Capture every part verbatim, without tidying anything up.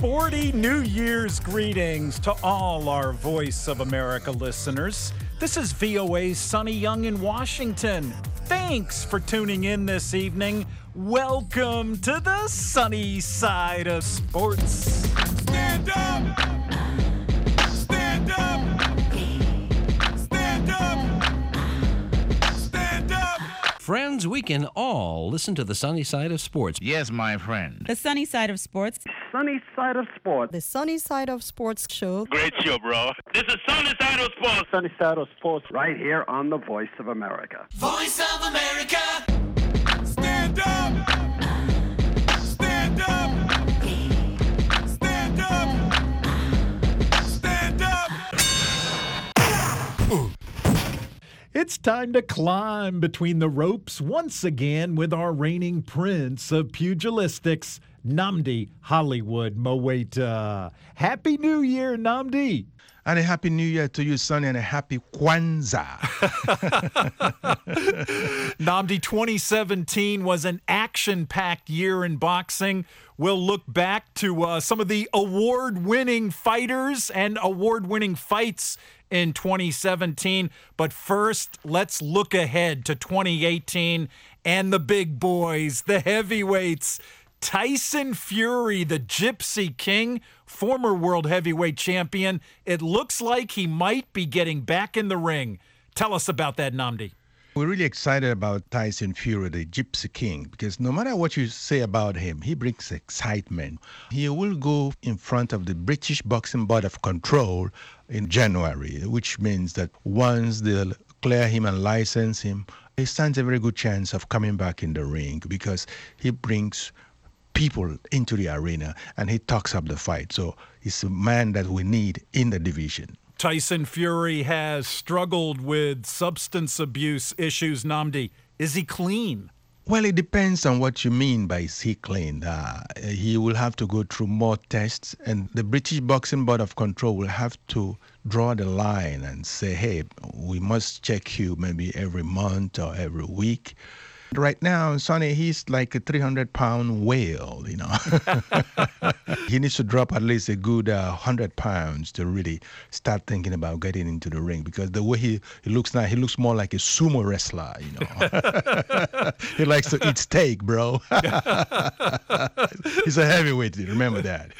Sporty New Year's greetings to all our Voice of America listeners. This is V O A's Sonny Young in Washington. Thanks for tuning in this evening. Welcome to the sunny side of sports. Stand up! Stand up! Stand up! Stand up! Friends, we can all listen to the sunny side of sports. Yes, my friend. The sunny side of sports. Sunny Side of Sports. The Sunny Side of Sports show. Great show, bro. This is Sunny Side of Sports. Sunny Side of Sports right here on the Voice of America. Voice of America! Stand up! Stand up! Stand up! Stand up! It's time to climb between the ropes once again with our reigning prince of pugilistics, Nnamdi Hollywood Mowaita. Happy New Year, Nnamdi. And a happy New Year to you, Sonny, and a happy Kwanzaa. Nnamdi, twenty seventeen was an action-packed year in boxing. We'll look back to uh, some of the award-winning fighters and award-winning fights in twenty seventeen. But first, let's look ahead to twenty eighteen and the big boys, the heavyweights. Tyson Fury, the Gypsy King, former world heavyweight champion. It looks like he might be getting back in the ring. Tell us about that, Nnamdi. We're really excited about Tyson Fury, the Gypsy King, because no matter what you say about him, he brings excitement. He will go in front of the British Boxing Board of Control in January, which means that once they'll clear him and license him, he stands a very good chance of coming back in the ring because he brings people into the arena and he talks up the fight. So he's a man that we need in the division. Tyson Fury has struggled with substance abuse issues, Nnamdi. Is he clean? Well, it depends on what you mean by is he clean. Uh, he will have to go through more tests, and the British Boxing Board of Control will have to draw the line and say, hey, we must check you maybe every month or every week. Right now, Sonny, he's like a three hundred pound whale, you know. He needs to drop at least a good uh, one hundred pounds to really start thinking about getting into the ring, because the way he, he looks now, he looks more like a sumo wrestler, you know. He likes to eat steak, bro. He's a heavyweight, remember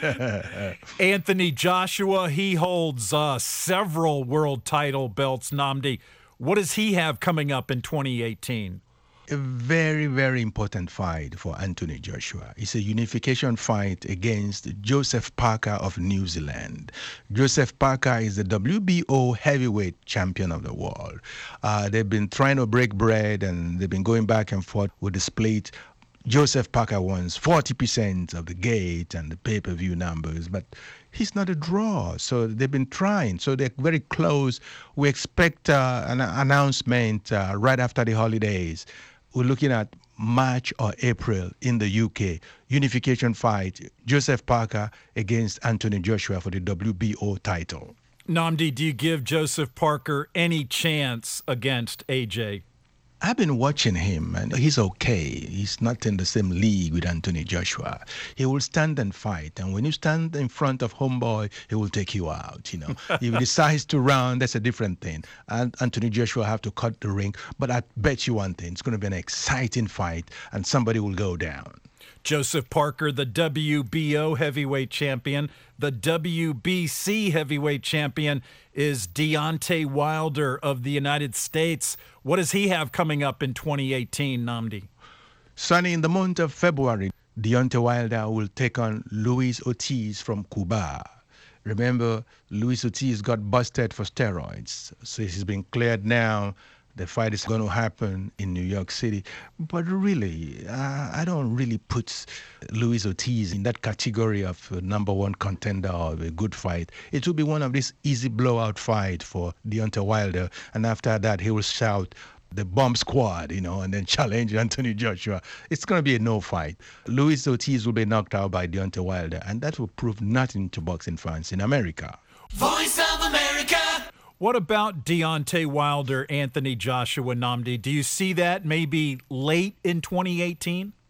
that. Anthony Joshua, he holds uh, several world title belts, Nnamdi. What does he have coming up in twenty eighteen? A very, very important fight for Anthony Joshua. It's a unification fight against Joseph Parker of New Zealand. Joseph Parker is the W B O heavyweight champion of the world. Uh, they've been trying to break bread and they've been going back and forth with the split. Joseph Parker wants forty percent of the gate and the pay-per-view numbers, but he's not a draw. So they've been trying. So they're very close. We expect uh, an announcement uh, right after the holidays. We're looking at March or April in the U K. Unification fight, Joseph Parker against Anthony Joshua for the W B O title. Nnamdi, do you give Joseph Parker any chance against A J? I've been watching him, and he's okay. He's not in the same league with Anthony Joshua. He will stand and fight, and when you stand in front of homeboy, he will take you out, you know. If he decides to run, that's a different thing. And Anthony Joshua have to cut the ring, but I bet you one thing, it's going to be an exciting fight, and somebody will go down. Joseph Parker, the W B O heavyweight champion. The W B C heavyweight champion is Deontay Wilder of the United States. What does he have coming up in twenty eighteen, Nnamdi? Sonny, in the month of February, Deontay Wilder will take on Luis Ortiz from Cuba. Remember, Luis Ortiz got busted for steroids, so he's been cleared now. The fight is going to happen in New York City. But really, uh, I don't really put Luis Ortiz in that category of a number one contender or a good fight. It will be one of these easy blowout fights for Deontay Wilder. And after that, he will shout the bomb squad, you know, and then challenge Anthony Joshua. It's going to be a no fight. Luis Ortiz will be knocked out by Deontay Wilder, and that will prove nothing to boxing fans in America. Voice of America! What about Deontay Wilder, Anthony Joshua, Nnamdi? Do you see that maybe late in twenty eighteen?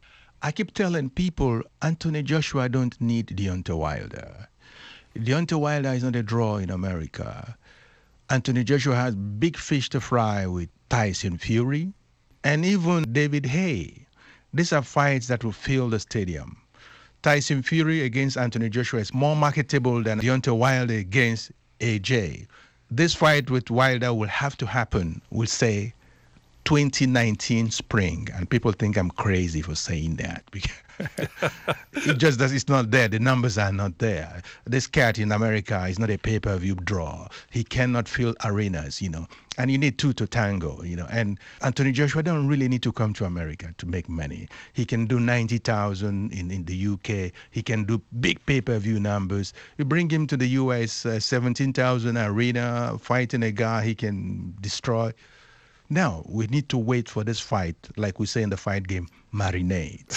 I keep telling people Anthony Joshua don't need Deontay Wilder. Deontay Wilder is not a draw in America. Anthony Joshua has big fish to fry with Tyson Fury and even David Haye. These are fights that will fill the stadium. Tyson Fury against Anthony Joshua is more marketable than Deontay Wilder against A J. This fight with Wilder will have to happen, we'll say, twenty nineteen spring. And people think I'm crazy for saying that. It just does, it's not there. The numbers are not there. This cat in America is not a pay-per-view draw. He cannot fill arenas, you know. And you need two to tango, you know. And Anthony Joshua don't really need to come to America to make money. He can do ninety thousand in, in the U K. He can do big pay-per-view numbers. You bring him to the U S, uh, seventeen thousand arena, fighting a guy he can destroy. Now, we need to wait for this fight, like we say in the fight game, marinate.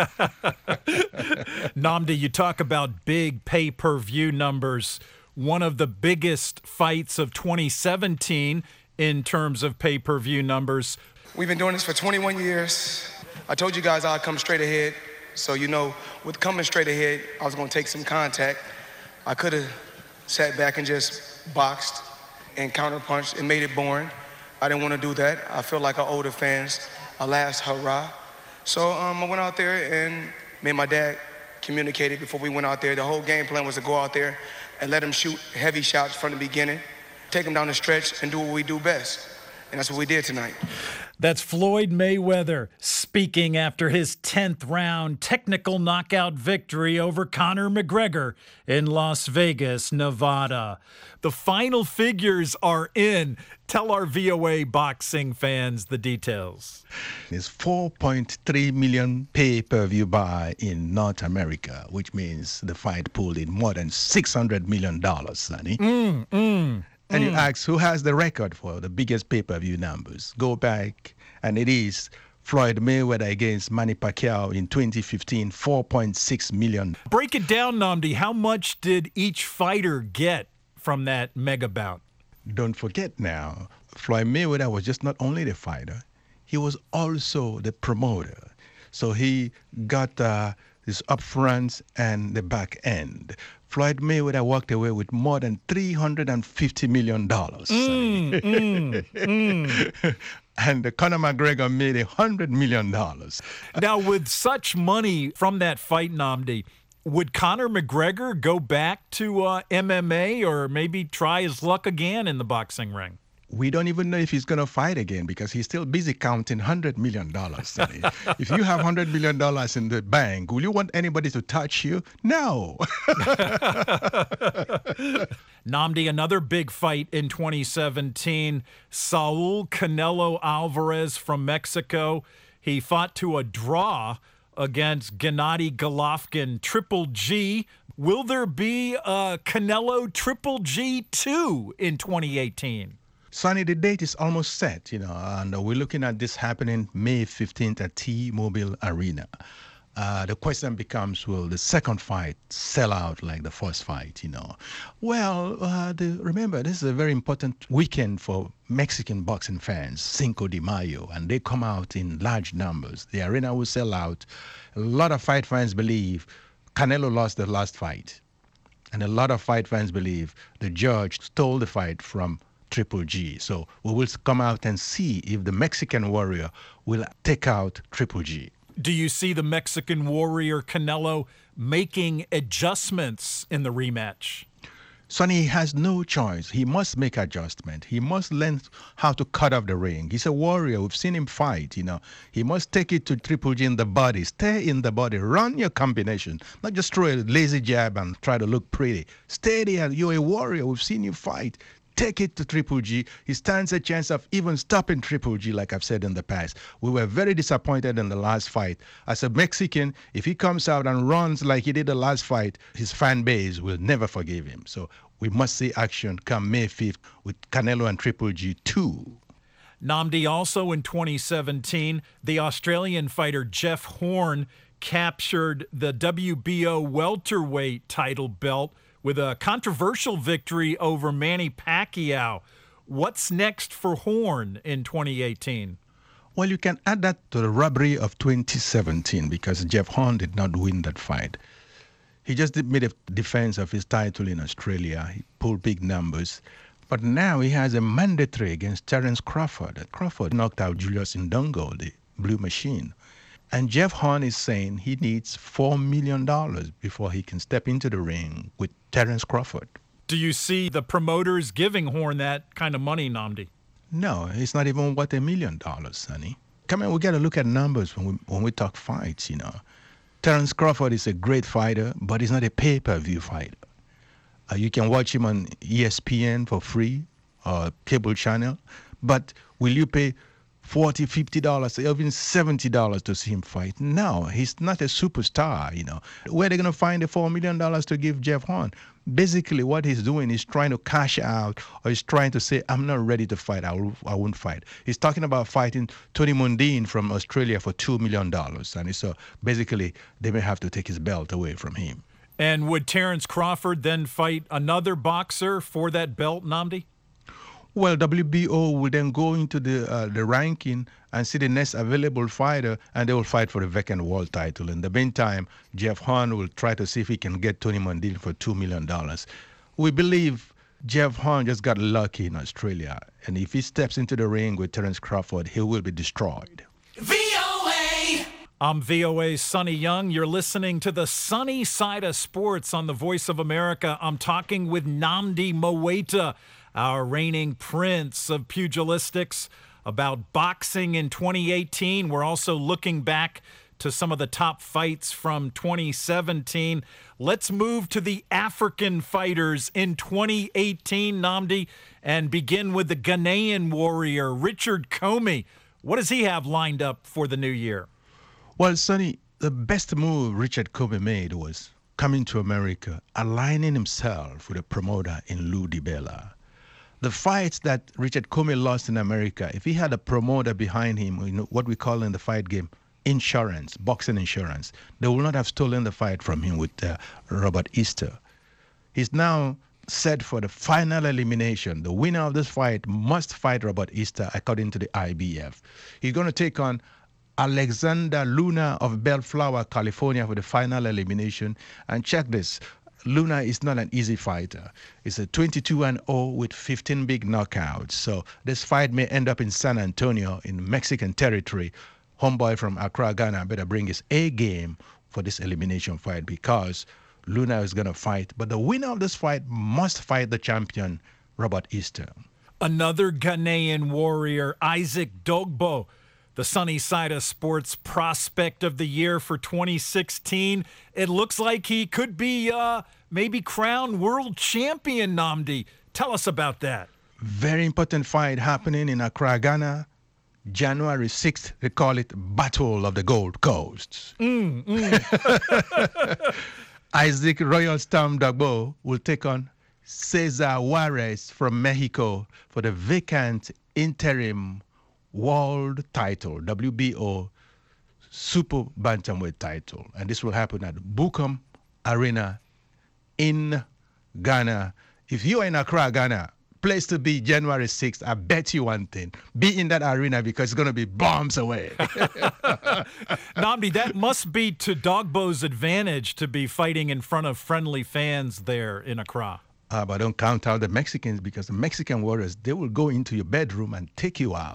Nnamdi, you talk about big pay-per-view numbers. One of the biggest fights of twenty seventeen in terms of pay-per-view numbers. We've been doing this for twenty-one years. I told you guys I'd come straight ahead. So, you know, with coming straight ahead, I was going to take some contact. I could have sat back and just boxed and counterpunched and made it boring. I didn't want to do that. I feel like I owe the fans a last hurrah. So um, I went out there and me and my dad communicated before we went out there. The whole game plan was to go out there and let him shoot heavy shots from the beginning, take him down the stretch, and do what we do best. And that's what we did tonight. That's Floyd Mayweather speaking after his tenth round technical knockout victory over Conor McGregor in Las Vegas, Nevada. The final figures are in. Tell our V O A boxing fans the details. It's four point three million pay-per-view buy in North America, which means the fight pulled in more than six hundred million dollars, Sonny. Mm, mm. And mm. you ask, who has the record for the biggest pay-per-view numbers? Go back, and it is Floyd Mayweather against Manny Pacquiao in twenty fifteen, four point six million. Break it down, Nnamdi. How much did each fighter get from that mega bout? Don't forget now, Floyd Mayweather was just not only the fighter, he was also the promoter. So he got uh, his upfronts and the back end. Floyd Mayweather walked away with more than three hundred fifty million dollars. Mm, mm, mm. And Conor McGregor made one hundred million dollars. Now, with such money from that fight, Nnamdi, would Conor McGregor go back to uh, M M A or maybe try his luck again in the boxing ring? We don't even know if he's going to fight again because he's still busy counting one hundred million dollars. If you have one hundred million dollars in the bank, will you want anybody to touch you? No. Nnamdi, another big fight in twenty seventeen. Saul Canelo Alvarez from Mexico. He fought to a draw against Gennady Golovkin, Triple G. Will there be a Canelo Triple G two in twenty eighteen? Sonny, the date is almost set, you know, and we're looking at this happening May fifteenth at T-Mobile Arena. Uh, the question becomes, will the second fight sell out like the first fight, you know? Well, uh, the, remember, this is a very important weekend for Mexican boxing fans, Cinco de Mayo, and they come out in large numbers. The arena will sell out. A lot of fight fans believe Canelo lost the last fight. And a lot of fight fans believe the judge stole the fight from Triple G. So we will come out and see if the Mexican Warrior will take out Triple G. Do you see the Mexican Warrior Canelo making adjustments in the rematch? Sonny has no choice. He must make adjustment. He must learn how to cut off the ring. He's a warrior. We've seen him fight, you know. He must take it to Triple G in the body. Stay in the body. Run your combination. Not just throw a lazy jab and try to look pretty. Stay there. You're a warrior. We've seen you fight. Take it to Triple G. He stands a chance of even stopping Triple G, like I've said in the past. We were very disappointed in the last fight. As a Mexican, if he comes out and runs like he did the last fight, his fan base will never forgive him. So we must see action come May fifth with Canelo and Triple G too. Nnamdi, also in twenty seventeen, the Australian fighter Jeff Horn captured the W B O welterweight title belt with a controversial victory over Manny Pacquiao. What's next for Horn in twenty eighteen? Well, you can add that to the robbery of twenty seventeen because Jeff Horn did not win that fight. He just did- made a defense of his title in Australia. He pulled big numbers. But now he has a mandatory against Terence Crawford. Crawford knocked out Julius Ndongo, the Blue Machine. And Jeff Horn is saying he needs four million dollars before he can step into the ring with Terence Crawford. Do you see the promoters giving Horn that kind of money, Namdi? No, it's not even worth a million dollars, Sonny. Come on, we got to look at numbers when we, when we talk fights, you know. Terence Crawford is a great fighter, but he's not a pay-per-view fighter. Uh, you can watch him on E S P N for free or cable channel, but will you pay forty dollars, fifty dollars, even seventy dollars to see him fight? No, he's not a superstar, you know. Where are they going to find the four million dollars to give Jeff Horn? Basically, what he's doing is trying to cash out, or he's trying to say, I'm not ready to fight, I, will, I won't fight. He's talking about fighting Tony Mundine from Australia for two million dollars. And so basically, they may have to take his belt away from him. And would Terence Crawford then fight another boxer for that belt, Namdi? Well, W B O will then go into the uh, the ranking and see the next available fighter, and they will fight for the vacant world title. In the meantime, Jeff Horn will try to see if he can get Tony Mundine for two million dollars. We believe Jeff Horn just got lucky in Australia, and if he steps into the ring with Terence Crawford, he will be destroyed. V O A. I'm V O A's Sonny Young. You're listening to the Sunny Side of Sports on the Voice of America. I'm talking with Namdi Mowaita, our reigning prince of pugilistics, about boxing in twenty eighteen. We're also looking back to some of the top fights from twenty seventeen. Let's move to the African fighters in twenty eighteen, Namdi, and begin with the Ghanaian warrior, Richard Comey. What does he have lined up for the new year? Well, Sonny, the best move Richard Comey made was coming to America, aligning himself with a promoter in Lou DiBella. The fights that Richard Comey lost in America, if he had a promoter behind him, you know, what we call in the fight game insurance, boxing insurance, they will not have stolen the fight from him with uh, Robert Easter. He's now set for the final elimination. The winner of this fight must fight Robert Easter according to the I B F. He's going to take on Alexander Luna of Bellflower, California for the final elimination. And check this. Luna is not an easy fighter. It's a twenty-two and oh with fifteen big knockouts. So this fight may end up in San Antonio in Mexican territory. Homeboy from Accra, Ghana better bring his A game for this elimination fight because Luna is going to fight. But the winner of this fight must fight the champion, Robert Easter. Another Ghanaian warrior, Isaac Dogbo, the Sunny Side of Sports prospect of the year for twenty sixteen. It looks like he could be uh, maybe crowned world champion, Namdi. Tell us about that. Very important fight happening in Accra, Ghana. January sixth, they call it Battle of the Gold Coast. Mm, mm. Isaac Royal Storm Dogbo will take on Cesar Juarez from Mexico for the vacant interim world title, W B O Super Bantamweight title. And this will happen at Bukom Arena in Ghana. If you are in Accra, Ghana, place to be January sixth, I bet you one thing. Be in that arena because it's going to be bombs away. Namdi, that must be to Dogbo's advantage to be fighting in front of friendly fans there in Accra. Uh, but don't count out the Mexicans because the Mexican warriors, they will go into your bedroom and take you out.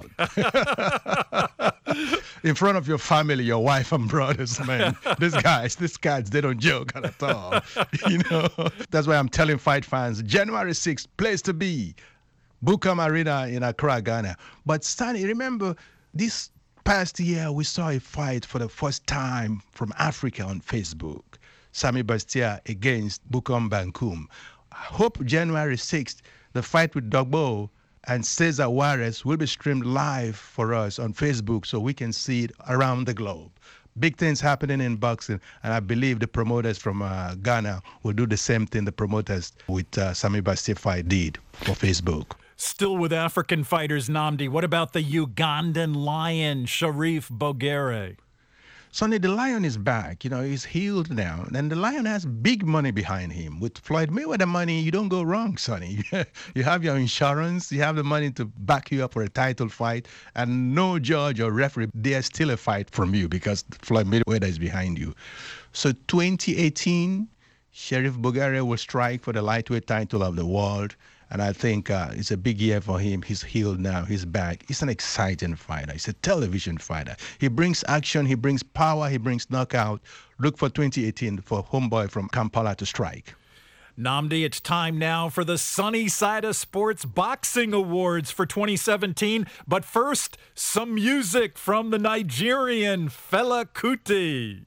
In front of your family, your wife and brothers, man. These guys, these guys, they don't joke at all. You know, that's why I'm telling fight fans, January sixth, place to be. Bukom Arena in Accra, Ghana. But Stanley, remember, this past year, we saw a fight for the first time from Africa on Facebook. Sammy Bastia against Bukom Bankum. I hope January sixth, the fight with Dogbo and Cesar Juarez will be streamed live for us on Facebook so we can see it around the globe. Big things happening in boxing, and I believe the promoters from uh, Ghana will do the same thing the promoters with uh, Sammy Bastia fight did for Facebook. Still with African fighters, Namdi, what about the Ugandan lion, Sharif Bogere? Sonny, the Lion is back. You know, he's healed now. And the Lion has big money behind him. With Floyd Mayweather money, you don't go wrong, Sonny. You have your insurance. You have the money to back you up for a title fight. And no judge or referee dare steal a fight from you because Floyd Mayweather is behind you. So twenty eighteen, Sheriff Bugaria will strike for the lightweight title of the world. And I think uh, it's a big year for him. He's healed now. He's back. He's an exciting fighter. He's a television fighter. He brings action. He brings power. He brings knockout. Look for twenty eighteen for homeboy from Kampala to strike. Nnamdi, it's time now for the Sunny Side of Sports Boxing Awards for twenty seventeen. But first, some music from the Nigerian Fela Kuti.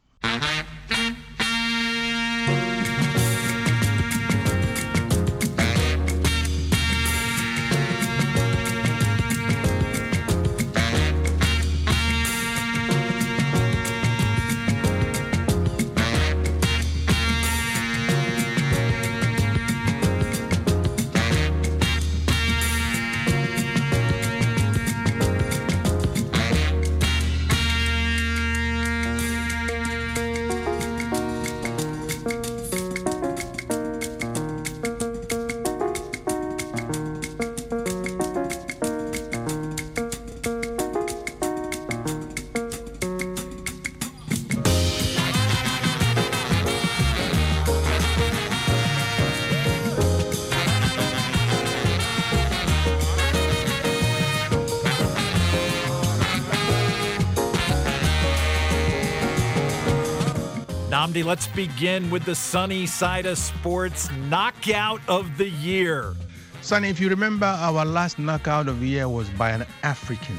Nnamdi, let's begin with the Sunny Side of Sports Knockout of the Year. Sonny, if you remember, our last knockout of the year was by an African,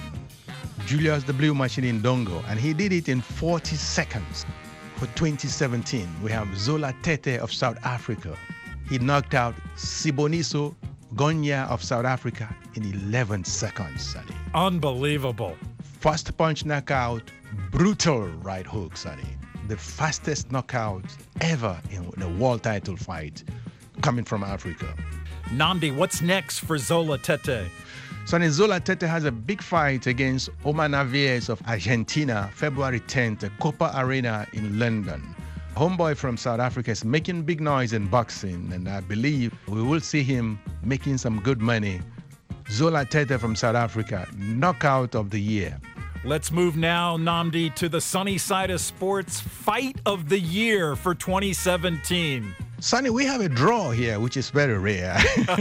Julius the Blue Machine Ndongo, and he did it in forty seconds. For twenty seventeen, we have Zola Tete of South Africa. He knocked out Siboniso Gonya of South Africa in eleven seconds, Sonny. Unbelievable. First punch knockout, brutal right hook, Sonny. The fastest knockout ever in a world title fight coming from Africa. Nnamdi, what's next for Zola Tete? Sonny, Zola Tete has a big fight against Omar Navarez of Argentina, February tenth, at Copa Arena in London. Homeboy from South Africa is making big noise in boxing, and I believe we will see him making some good money. Zola Tete from South Africa, knockout of the year. Let's move now, Nnamdi, to the Sunny Side of Sports Fight of the Year for twenty seventeen. Sonny, we have a draw here, which is very rare.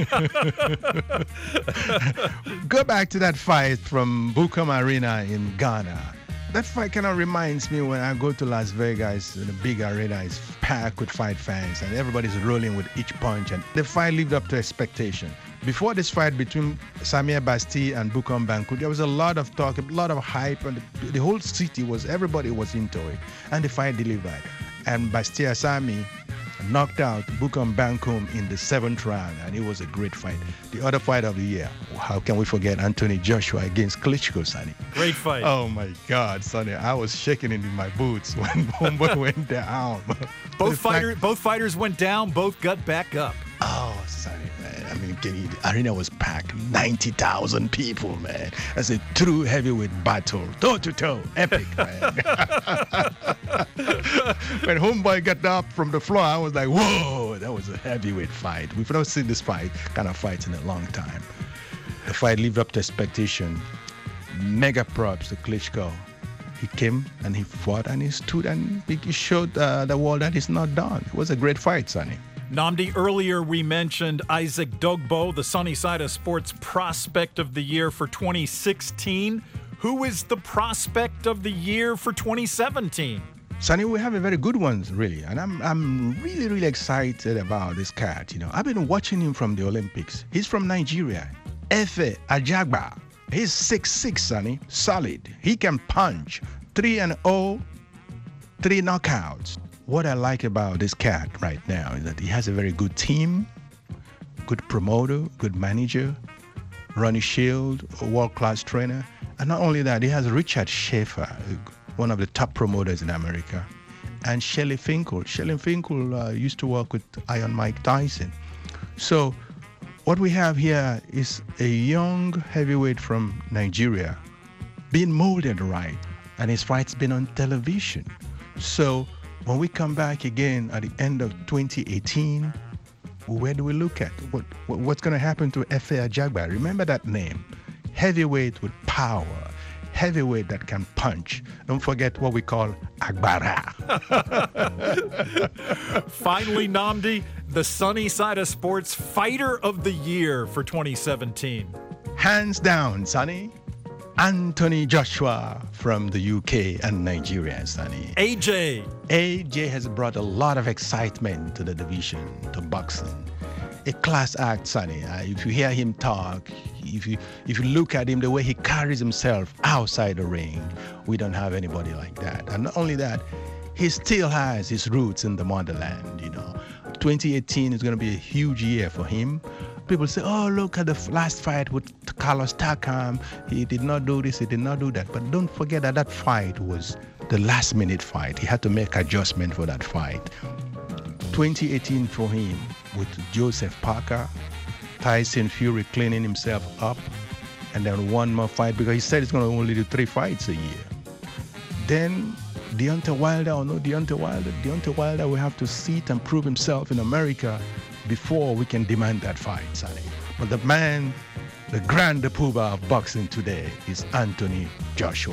Go back to that fight from Bukom Arena in Ghana. That fight kind of reminds me when I go to Las Vegas, the big arena is packed with fight fans, and everybody's rolling with each punch, and the fight lived up to expectation. Before this fight between Samir Basti and Bukom Banku, there was a lot of talk, a lot of hype, and the, the whole city was, everybody was into it, and the fight delivered. And Basti Asami knocked out Bukom Bankum in the seventh round, and it was a great fight. The other fight of the year, how can we forget Anthony Joshua against Klitschko, Sonny? Great fight. Oh my God, Sonny, I was shaking it in my boots when Homeboy went down. Both fighter, both fighters went down, both got back up. Oh, Sonny, man. I mean, the arena was packed, ninety thousand people, man. That's a true heavyweight battle, toe to toe, epic, man. When Homeboy got up from the floor, I was like, whoa, that was a heavyweight fight. We've not seen this fight, kind of fight in a long time. The fight lived up to expectation. Mega props to Klitschko. He came and he fought and he stood and he showed uh, the world that he's not done. It was a great fight, Sonny. Nnamdi, earlier we mentioned Isaac Dogbo, the Sunny Side of Sports Prospect of the Year for twenty sixteen. Who is the Prospect of the Year for twenty seventeen? Sonny, we have a very good one, really. And I'm I'm really, really excited about this cat. You know, I've been watching him from the Olympics. He's from Nigeria. Efe Ajagba. He's six six, Sonny. Solid. He can punch. three and oh, three knockouts. What I like about this cat right now is that he has a very good team, good promoter, good manager, Ronnie Shield, a world-class trainer. And not only that, he has Richard Schaefer, one of the top promoters in America, and Shelley Finkel. Shelley Finkel uh, used to work with Iron Mike Tyson. So what we have here is a young heavyweight from Nigeria being molded right. and his fight's been on television. So when we come back again at the end of twenty eighteen, where do we look at? What, what What's going to happen to Efe Ajagba? Remember that name. Heavyweight with power. Heavyweight that can punch. Don't forget what we call Agbara. Finally, Nnamdi, the sunny side of sports fighter of the year for twenty seventeen. Hands down, Sonny. Anthony Joshua from the U K and Nigeria, Sonny. A J. A J has brought a lot of excitement to the division, to boxing. A class act, Sonny. Uh, if you hear him talk, if you if you look at him, the way he carries himself outside the ring, we don't have anybody like that. And not only that, he still has his roots in the motherland, you know. twenty eighteen is going to be a huge year for him. People say, oh, look at the last fight with Carlos Takam. He did not do this, he did not do that. But don't forget that that fight was the last minute fight. He had to make adjustment for that fight. twenty eighteen for him with Joseph Parker, Tyson Fury cleaning himself up, and then one more fight because he said he's going to only do three fights a year. Then Deontay Wilder or no Deontay Wilder, Deontay Wilder will have to sit and prove himself in America before we can demand that fight, Sonny. But the man, the grand poobah of boxing today is Anthony Joshua.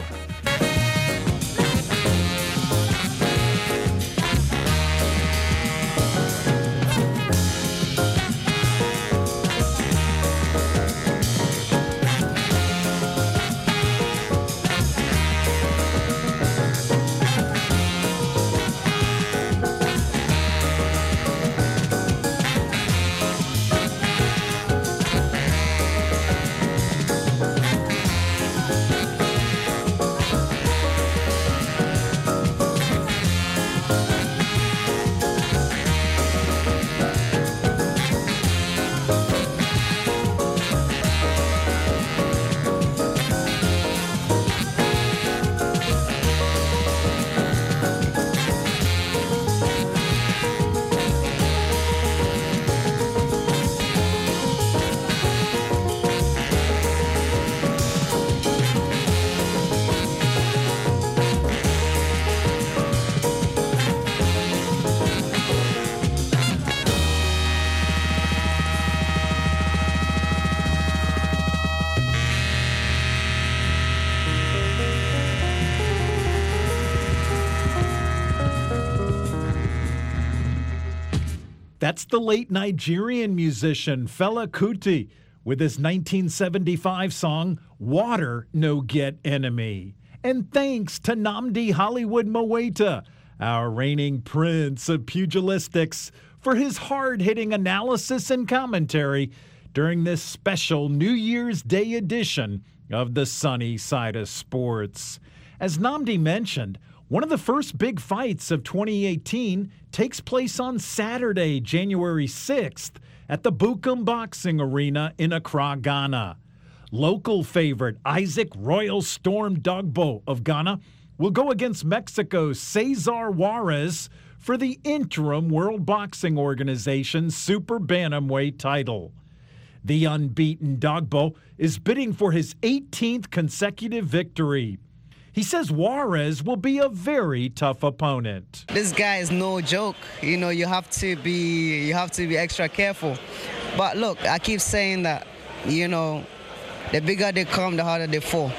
That's the late Nigerian musician Fela Kuti with his nineteen seventy-five song, Water No Get Enemy. And thanks to Nnamdi Hollywood Mowaita, our reigning prince of pugilistics, for his hard-hitting analysis and commentary during this special New Year's Day edition of the Sunny Side of Sports. As Nnamdi mentioned, one of the first big fights of twenty eighteen takes place on Saturday, January sixth, at the Bukum Boxing Arena in Accra, Ghana. Local favorite Isaac Royal Storm Dogbo of Ghana will go against Mexico's Cesar Juarez for the interim World Boxing Organization Super Bantamweight title. The unbeaten Dogbo is bidding for his eighteenth consecutive victory. He says Juarez will be a very tough opponent. This guy is no joke. You know, you have to be you have to be extra careful. But look, I keep saying that, you know, the bigger they come, the harder they fall.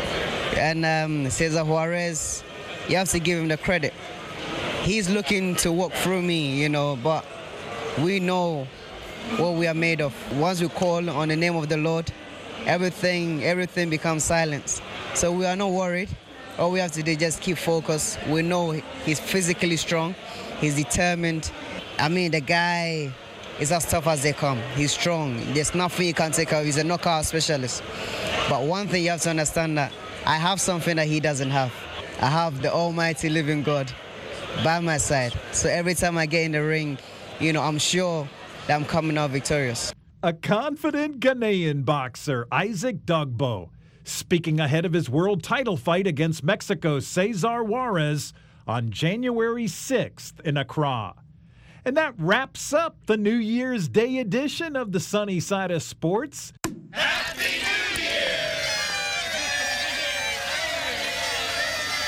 And um, Cesar Juarez, you have to give him the credit. He's looking to walk through me, you know, but we know what we are made of. Once we call on the name of the Lord, everything, everything becomes silence. So we are not worried. All we have to do is just keep focused. We know he's physically strong. He's determined. I mean, the guy is as tough as they come. He's strong. There's nothing you can take out. He's a knockout specialist. But one thing you have to understand, that I have something that he doesn't have. I have the almighty living God by my side. So every time I get in the ring, you know, I'm sure that I'm coming out victorious. A confident Ghanaian boxer, Isaac Dogbo, speaking ahead of his world title fight against Mexico's Cesar Juarez on January sixth in Accra. And that wraps up the New Year's Day edition of the Sunny Side of Sports. Happy New Year!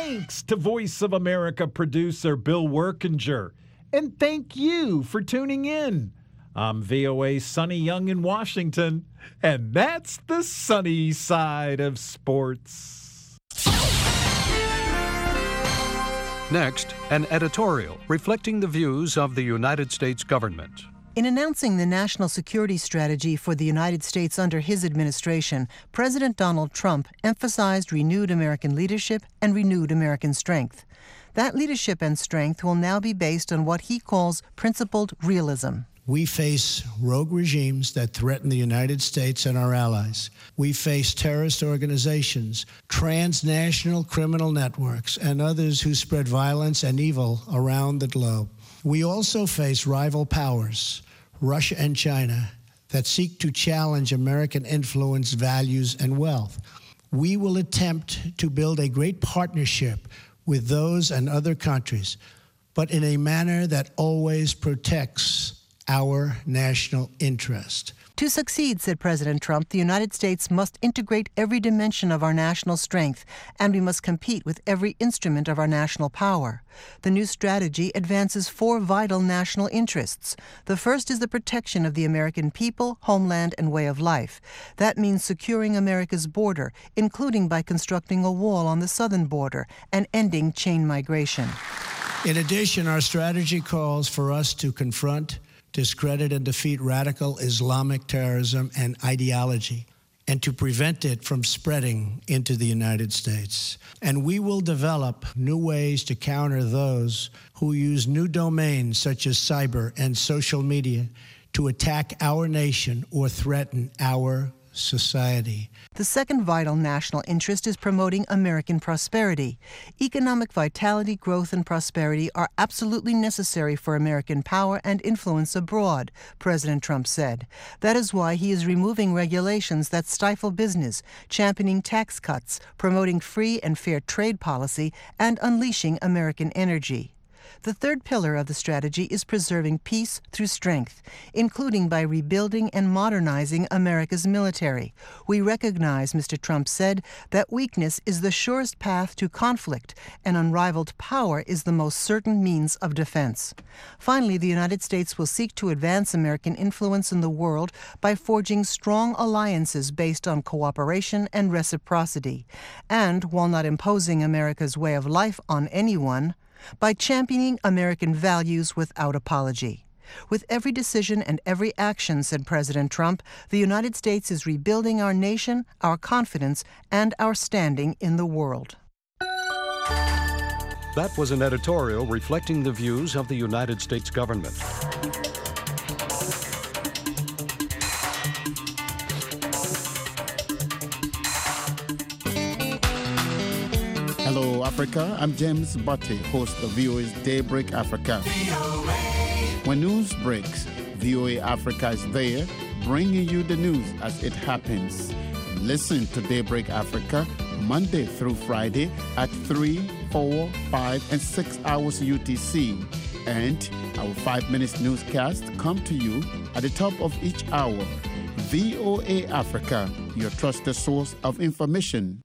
Thanks to Voice of America producer Bill Workinger. And thank you for tuning in. I'm V O A's Sonny Young in Washington, and that's the sunny side of sports. Next, an editorial reflecting the views of the United States government. In announcing the national security strategy for the United States under his administration, President Donald Trump emphasized renewed American leadership and renewed American strength. That leadership and strength will now be based on what he calls principled realism. We face rogue regimes that threaten the United States and our allies. We face terrorist organizations, transnational criminal networks, and others who spread violence and evil around the globe. We also face rival powers, Russia and China, that seek to challenge American influence, values, and wealth. We will attempt to build a great partnership with those and other countries, but in a manner that always protects our national interest. To succeed, said President Trump, the United States must integrate every dimension of our national strength, and we must compete with every instrument of our national power. The new strategy advances four vital national interests. The first is the protection of the American people, homeland, and way of life. That means securing America's border, including by constructing a wall on the southern border and ending chain migration. In addition, our strategy calls for us to confront, discredit, and defeat radical Islamic terrorism and ideology, and to prevent it from spreading into the United States. And we will develop new ways to counter those who use new domains such as cyber and social media to attack our nation or threaten our society. The second vital national interest is promoting American prosperity. Economic vitality, growth, and prosperity are absolutely necessary for American power and influence abroad, President Trump said. That is why he is removing regulations that stifle business, championing tax cuts, promoting free and fair trade policy, and unleashing American energy. The third pillar of the strategy is preserving peace through strength, including by rebuilding and modernizing America's military. We recognize, Mister Trump said, that weakness is the surest path to conflict, and unrivaled power is the most certain means of defense. Finally, the United States will seek to advance American influence in the world by forging strong alliances based on cooperation and reciprocity, and, while not imposing America's way of life on anyone, by championing American values without apology. With every decision and every action, said President Trump, the United States is rebuilding our nation, our confidence, and our standing in the world. That was an editorial reflecting the views of the United States government. Hello, Africa. I'm James Butte, host of V O A's Daybreak Africa. When news breaks, V O A Africa is there, bringing you the news as it happens. Listen to Daybreak Africa Monday through Friday at three, four, five, and six hours U T C. And our five minutes newscast come to you at the top of each hour. V O A Africa, your trusted source of information.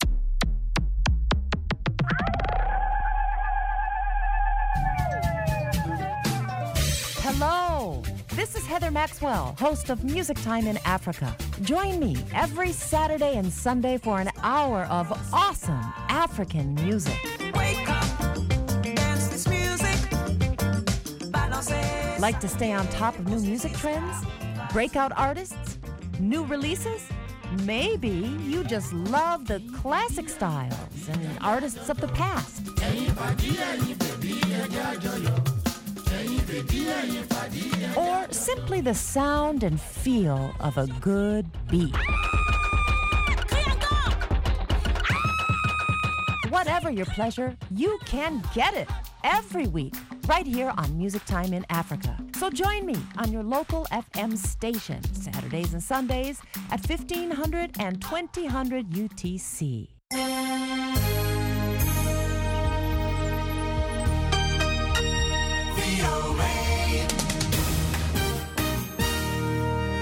Hello, this is Heather Maxwell, host of Music Time in Africa. Join me every Saturday and Sunday for an hour of awesome African music. Wake up, dance this music. Like to stay on top of new music trends? Breakout artists? New releases? Maybe you just love the classic styles and artists of the past. Or simply the sound and feel of a good beat. Whatever your pleasure, you can get it every week right here on Music Time in Africa. So join me on your local F M station, Saturdays and Sundays at fifteen hundred and twenty hundred U T C.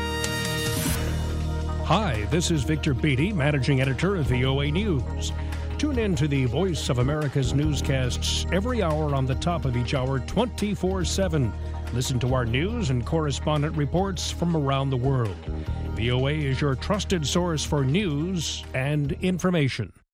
Hi, this is Victor Beattie, Managing Editor of V O A News. Tune in to the Voice of America's newscasts every hour on the top of each hour, twenty-four seven. Listen to our news and correspondent reports from around the world. V O A is your trusted source for news and information.